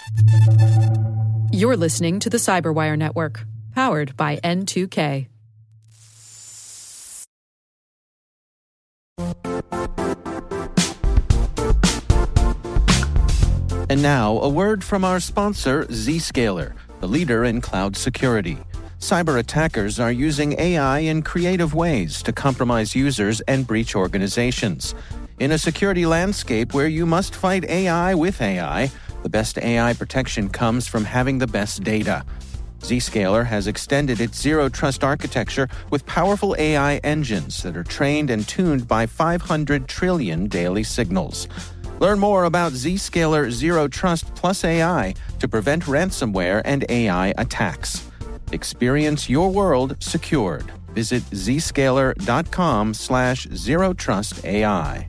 You're listening to the Cyberwire Network, powered by N2K. And now, a word from our sponsor, Zscaler, the leader in cloud security. Cyber attackers are using AI in creative ways to compromise users and breach organizations. In a security landscape where you must fight AI with AI, the best AI protection comes from having the best data. Zscaler has extended its zero-trust architecture with powerful AI engines that are trained and tuned by 500 trillion daily signals. Learn more about Zscaler Zero Trust Plus AI to prevent ransomware and AI attacks. Experience your world secured. Visit zscaler.com/zerotrustai.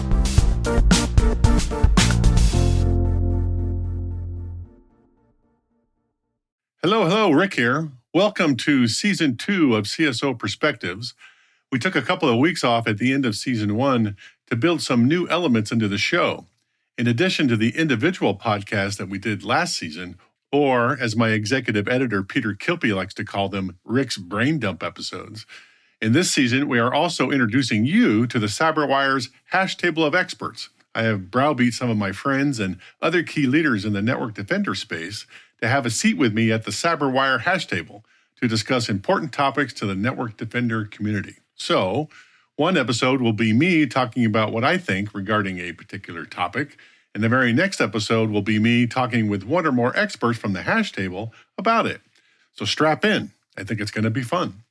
Hello, Rick here. Welcome to Season 2 of CSO Perspectives. We took a couple of weeks off at the end of Season 1 to build some new elements into the show. In addition to the individual podcast that we did last season, or as my executive editor Peter Kilpie likes to call them, Rick's Brain Dump episodes. In this season, we are also introducing you to the CyberWire's Hash Table of Experts. I have browbeat some of my friends and other key leaders in the network defender space to have a seat with me at the CyberWire Hash Table to discuss important topics to the network defender community. So, one episode will be me talking about what I think regarding a particular topic, and the very next episode will be me talking with one or more experts from the Hash Table about it. So strap in. I think it's going to be fun.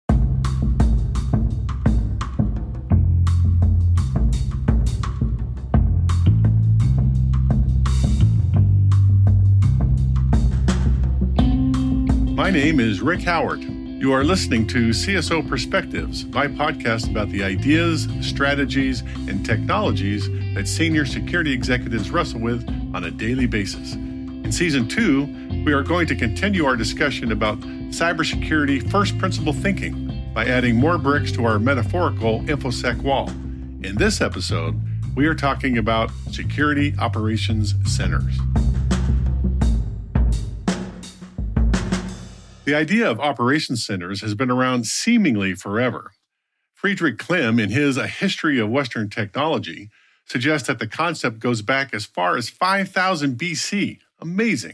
My name is Rick Howard. You are listening to CSO Perspectives, my podcast about the ideas, strategies, and technologies that senior security executives wrestle with on a daily basis. In Season 2, we are going to continue our discussion about cybersecurity first principle thinking by adding more bricks to our metaphorical InfoSec wall. In this episode, we are talking about security operations centers. The idea of operations centers has been around seemingly forever. Friedrich Klim, in his A History of Western Technology, suggests that the concept goes back as far as 5000 BC. Amazing.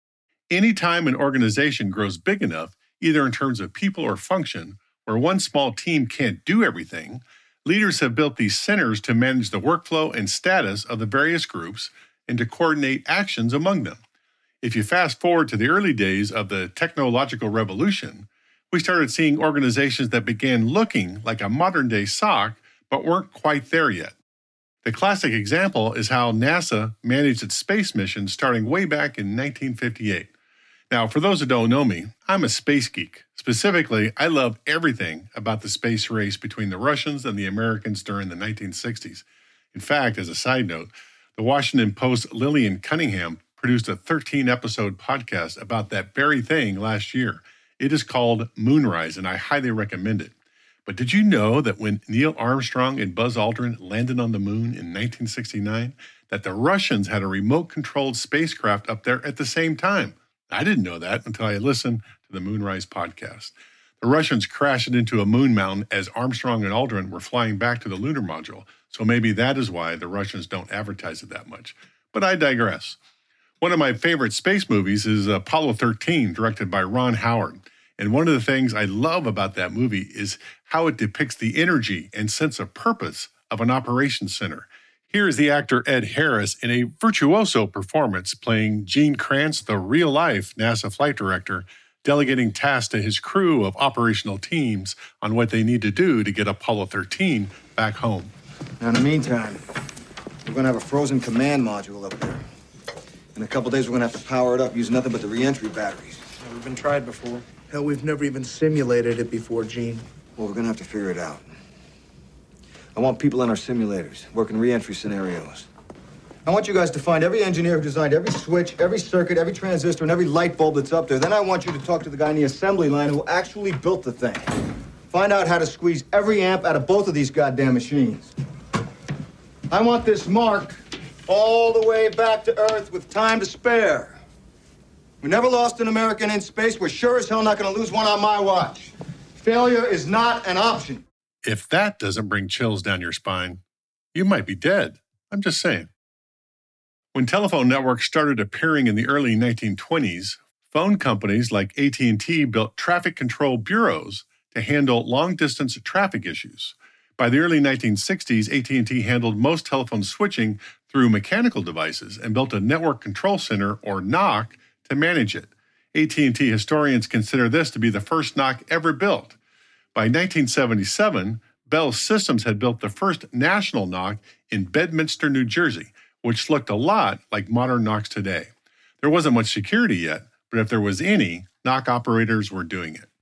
Anytime an organization grows big enough, either in terms of people or function, where one small team can't do everything, leaders have built these centers to manage the workflow and status of the various groups and to coordinate actions among them. If you fast forward to the early days of the technological revolution, we started seeing organizations that began looking like a modern-day SOC, but weren't quite there yet. The classic example is how NASA managed its space missions starting way back in 1958. Now, for those who don't know me, I'm a space geek. Specifically, I love everything about the space race between the Russians and the Americans during the 1960s. In fact, as a side note, the Washington Post's Lillian Cunningham produced a 13-episode podcast about that very thing last year. It is called Moonrise, and I highly recommend it. But did you know that when Neil Armstrong and Buzz Aldrin landed on the moon in 1969, that the Russians had a remote-controlled spacecraft up there at the same time? I didn't know that until I listened to the Moonrise podcast. The Russians crashed into a moon mountain as Armstrong and Aldrin were flying back to the lunar module, so maybe that is why the Russians don't advertise it that much. But I digress. One of my favorite space movies is Apollo 13, directed by Ron Howard. And one of the things I love about that movie is how it depicts the energy and sense of purpose of an operations center. Here is the actor Ed Harris in a virtuoso performance playing Gene Kranz, the real-life NASA flight director, delegating tasks to his crew of operational teams on what they need to do to get Apollo 13 back home. Now, in the meantime, we're going to have a frozen command module up there. In a couple days, we're going to have to power it up using nothing but the re-entry batteries. Yeah, we've been tried before. Hell, we've never even simulated it before, Gene. Well, we're going to have to figure it out. I want people in our simulators, working re-entry scenarios. I want you guys to find every engineer who designed every switch, every circuit, every transistor, and every light bulb that's up there. Then I want you to talk to the guy in the assembly line who actually built the thing. Find out how to squeeze every amp out of both of these goddamn machines. I want this marked all the way back to Earth with time to spare. We never lost an American in space. We're sure as hell not going to lose one on my watch. Failure is not an option. If that doesn't bring chills down your spine, you might be dead. I'm just saying. When telephone networks started appearing in the early 1920s, phone companies like AT&T built traffic control bureaus to handle long-distance traffic issues. By the early 1960s, AT&T handled most telephone switching through mechanical devices and built a network control center, or NOC, to manage it. AT&T historians consider this to be the first NOC ever built. By 1977, Bell Systems had built the first national NOC in Bedminster, New Jersey, which looked a lot like modern NOCs today. There wasn't much security yet, but if there was any, NOC operators were doing it.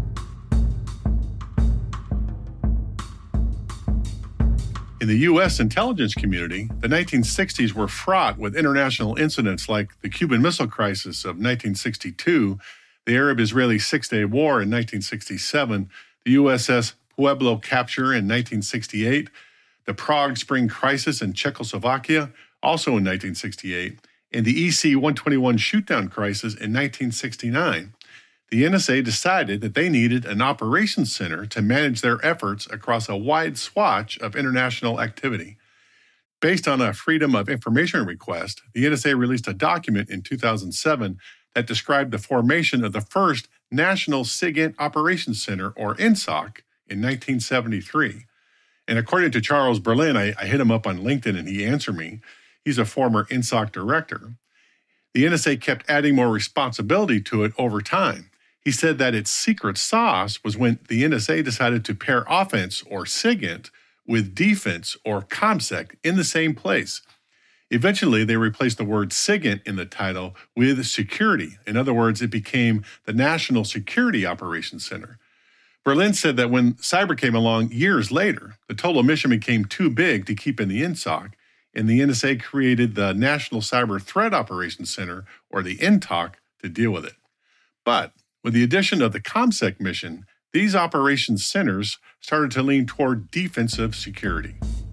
In the U.S. intelligence community, the 1960s were fraught with international incidents like the Cuban Missile Crisis of 1962, the Arab-Israeli Six-Day War in 1967, the USS Pueblo capture in 1968, the Prague Spring Crisis in Czechoslovakia, also in 1968, and the EC-121 shoot-down crisis in 1969. The NSA decided that they needed an operations center to manage their efforts across a wide swatch of international activity. Based on a Freedom of Information request, the NSA released a document in 2007 that described the formation of the first National SIGINT Operations Center, or NSOC, in 1973. And according to Charles Berlin, I hit him up on LinkedIn and he answered me. He's a former NSOC director. The NSA kept adding more responsibility to it over time. He said that its secret sauce was when the NSA decided to pair offense, or SIGINT, with defense, or ComSec, in the same place. Eventually, they replaced the word SIGINT in the title with security. In other words, it became the National Security Operations Center. Berlin said that when cyber came along years later, the total mission became too big to keep in the NSOC, and the NSA created the National Cyber Threat Operations Center, or the NTOC, to deal with it. But with the addition of the ComSec mission, these operations centers started to lean toward defensive security.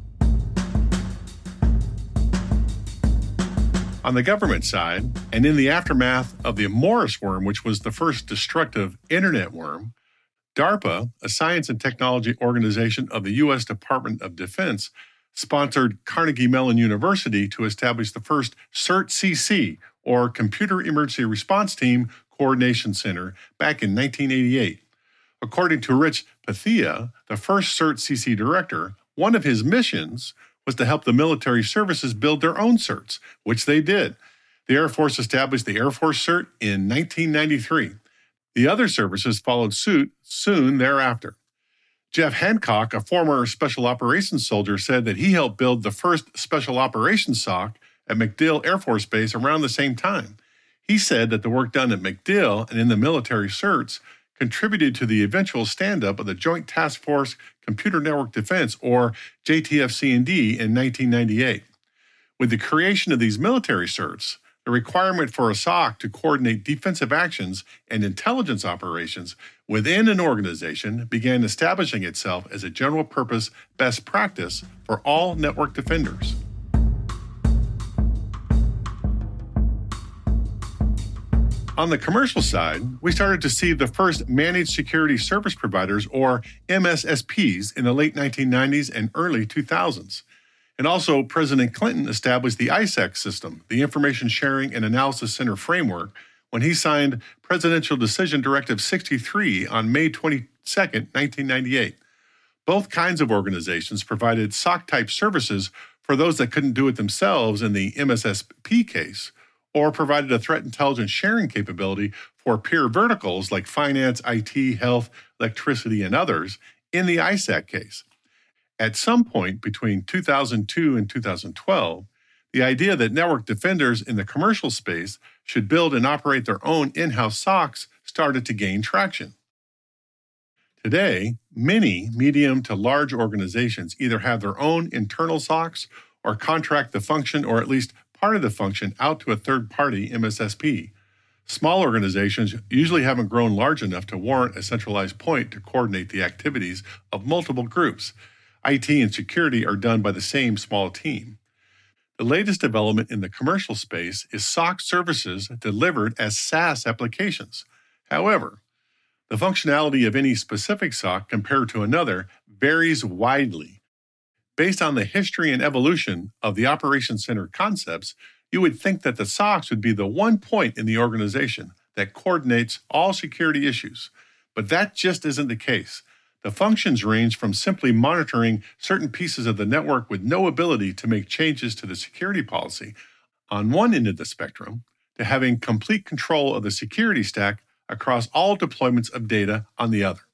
On the government side, and in the aftermath of the Morris worm, which was the first destructive internet worm, DARPA, a science and technology organization of the U.S. Department of Defense, sponsored Carnegie Mellon University to establish the first CERT-CC, or Computer Emergency Response Team Coordination Center, back in 1988. According to Rich Pathia, the first CERT-CC director, one of his missions was to help the military services build their own CERTs, which they did. The Air Force established the Air Force CERT in 1993. The other services followed suit soon thereafter. Jeff Hancock, a former Special Operations soldier, said that he helped build the first Special Operations SOC at MacDill Air Force Base around the same time. He said that the work done at MacDill and in the military CERTs contributed to the eventual stand-up of the Joint Task Force Computer Network Defense, or JTF-C&D, in 1998. With the creation of these military CERTs, the requirement for a SOC to coordinate defensive actions and intelligence operations within an organization began establishing itself as a general-purpose best practice for all network defenders. On the commercial side, we started to see the first managed security service providers, or MSSPs, in the late 1990s and early 2000s. And also, President Clinton established the ISAC system, the Information Sharing and Analysis Center framework, when he signed Presidential Decision Directive 63 on May 22, 1998. Both kinds of organizations provided SOC-type services for those that couldn't do it themselves in the MSSP case, or provided a threat intelligence sharing capability for peer verticals like finance, IT, health, electricity, and others in the ISAC case. At some point between 2002 and 2012, the idea that network defenders in the commercial space should build and operate their own in-house SOCs started to gain traction. Today, many medium to large organizations either have their own internal SOCs or contract the function, or at least part of the function, out to a third-party MSSP. Small organizations usually haven't grown large enough to warrant a centralized point to coordinate the activities of multiple groups. IT and security are done by the same small team. The latest development in the commercial space is SOC services delivered as SaaS applications. However, the functionality of any specific SOC compared to another varies widely. Based on the history and evolution of the Operations Center concepts, you would think that the SOCs would be the one point in the organization that coordinates all security issues. But that just isn't the case. The functions range from simply monitoring certain pieces of the network with no ability to make changes to the security policy on one end of the spectrum to having complete control of the security stack across all deployments of data on the other.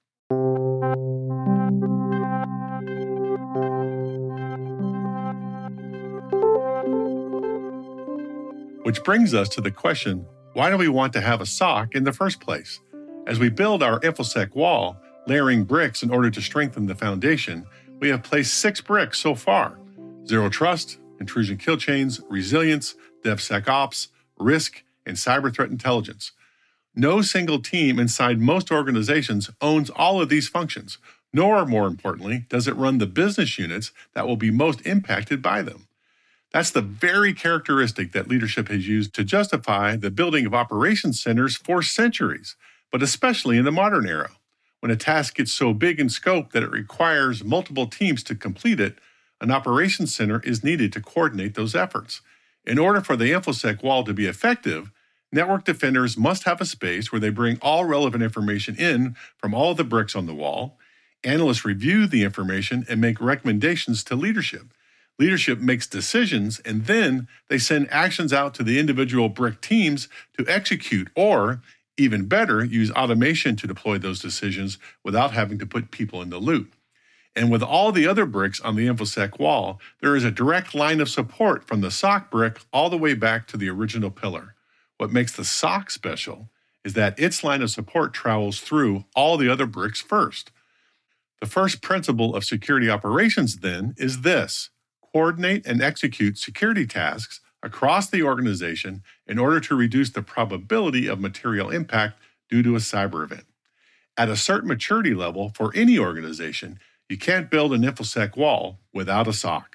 Which brings us to the question, why do we want to have a SOC in the first place? As we build our InfoSec wall, layering bricks in order to strengthen the foundation, we have placed 6 bricks so far: Zero Trust, Intrusion Kill Chains, Resilience, DevSecOps, Risk, and Cyber Threat Intelligence. No single team inside most organizations owns all of these functions, nor, more importantly, does it run the business units that will be most impacted by them. That's the very characteristic that leadership has used to justify the building of operations centers for centuries, but especially in the modern era. When a task gets so big in scope that it requires multiple teams to complete it, an operations center is needed to coordinate those efforts. In order for the InfoSec wall to be effective, network defenders must have a space where they bring all relevant information in from all the bricks on the wall. Analysts review the information and make recommendations to leadership. Leadership makes decisions, and then they send actions out to the individual brick teams to execute, or, even better, use automation to deploy those decisions without having to put people in the loop. And with all the other bricks on the InfoSec wall, there is a direct line of support from the SOC brick all the way back to the original pillar. What makes the SOC special is that its line of support travels through all the other bricks first. The first principle of security operations, then, is this: coordinate and execute security tasks across the organization in order to reduce the probability of material impact due to a cyber event. At a certain maturity level for any organization, you can't build an InfoSec wall without a SOC.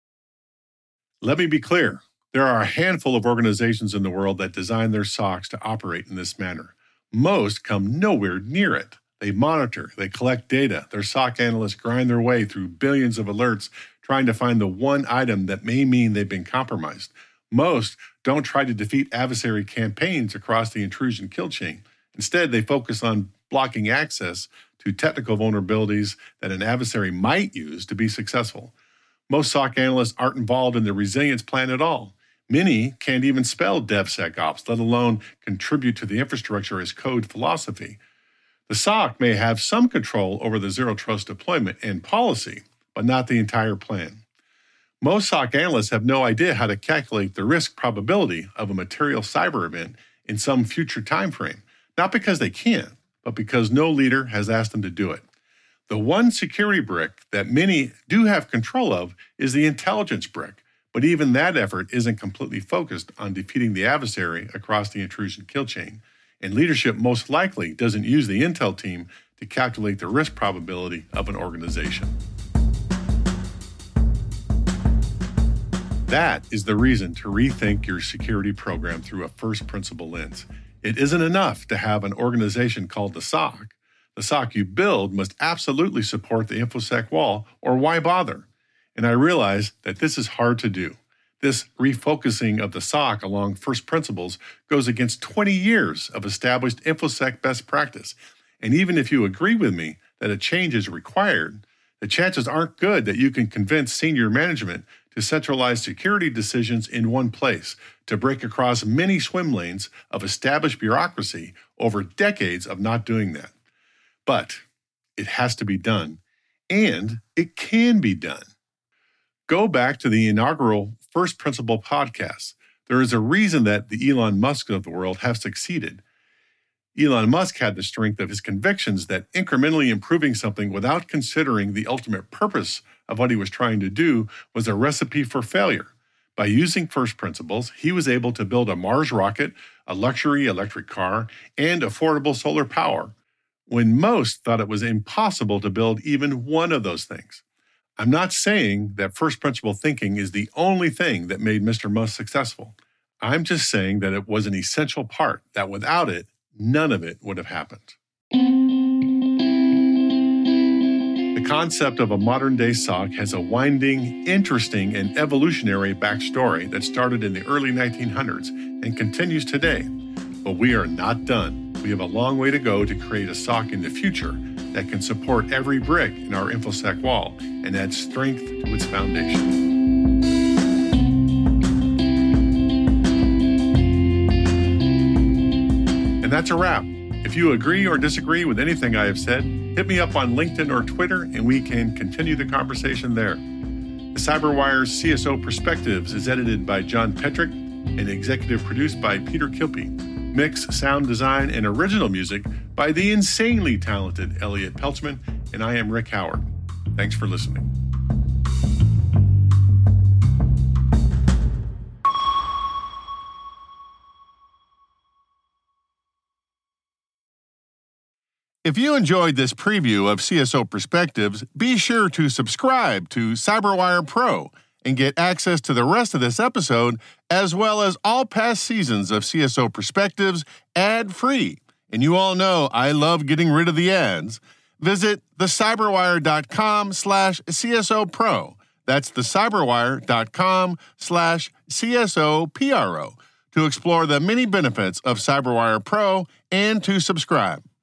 Let me be clear. There are a handful of organizations in the world that design their SOCs to operate in this manner. Most come nowhere near it. They monitor, they collect data. Their SOC analysts grind their way through billions of alerts trying to find the one item that may mean they've been compromised. Most don't try to defeat adversary campaigns across the intrusion kill chain. Instead, they focus on blocking access to technical vulnerabilities that an adversary might use to be successful. Most SOC analysts aren't involved in the resilience plan at all. Many can't even spell DevSecOps, let alone contribute to the infrastructure as code philosophy. The SOC may have some control over the zero trust deployment and policy, but not the entire plan. Most SOC analysts have no idea how to calculate the risk probability of a material cyber event in some future time frame, not because they can't, but because no leader has asked them to do it. The one security brick that many do have control of is the intelligence brick, but even that effort isn't completely focused on defeating the adversary across the intrusion kill chain, and leadership most likely doesn't use the intel team to calculate the risk probability of an organization. That is the reason to rethink your security program through a first principle lens. It isn't enough to have an organization called the SOC. The SOC you build must absolutely support the InfoSec wall, or why bother? And I realize that this is hard to do. This refocusing of the SOC along first principles goes against 20 years of established InfoSec best practice. And even if you agree with me that a change is required, the chances aren't good that you can convince senior management to centralize security decisions in one place, to break across many swim lanes of established bureaucracy over decades of not doing that. But it has to be done, and it can be done. Go back to the inaugural First Principle podcast. There is a reason that the Elon Musk of the world have succeeded. Elon Musk had the strength of his convictions that incrementally improving something without considering the ultimate purpose of what he was trying to do was a recipe for failure. By using first principles, he was able to build a Mars rocket, a luxury electric car, and affordable solar power, when most thought it was impossible to build even one of those things. I'm not saying that first principle thinking is the only thing that made Mr. Musk successful. I'm just saying that it was an essential part, that without it, none of it would have happened. The concept of a modern-day SOC has a winding, interesting, and evolutionary backstory that started in the early 1900s and continues today. But we are not done. We have a long way to go to create a SOC in the future that can support every brick in our InfoSec wall and add strength to its foundation. And that's a wrap. If you agree or disagree with anything I have said, hit me up on LinkedIn or Twitter and we can continue the conversation there. The CyberWire's CSO Perspectives is edited by John Petrick and executive produced by Peter Kilpie. Mix, sound design, and original music by the insanely talented Elliot Peltzman, and I am Rick Howard. Thanks for listening. If you enjoyed this preview of CSO Perspectives, be sure to subscribe to CyberWire Pro and get access to the rest of this episode, as well as all past seasons of CSO Perspectives ad-free. And you all know I love getting rid of the ads. Visit thecyberwire.com/CSO Pro. That's thecyberwire.com/CSO PRO to explore the many benefits of CyberWire Pro and to subscribe.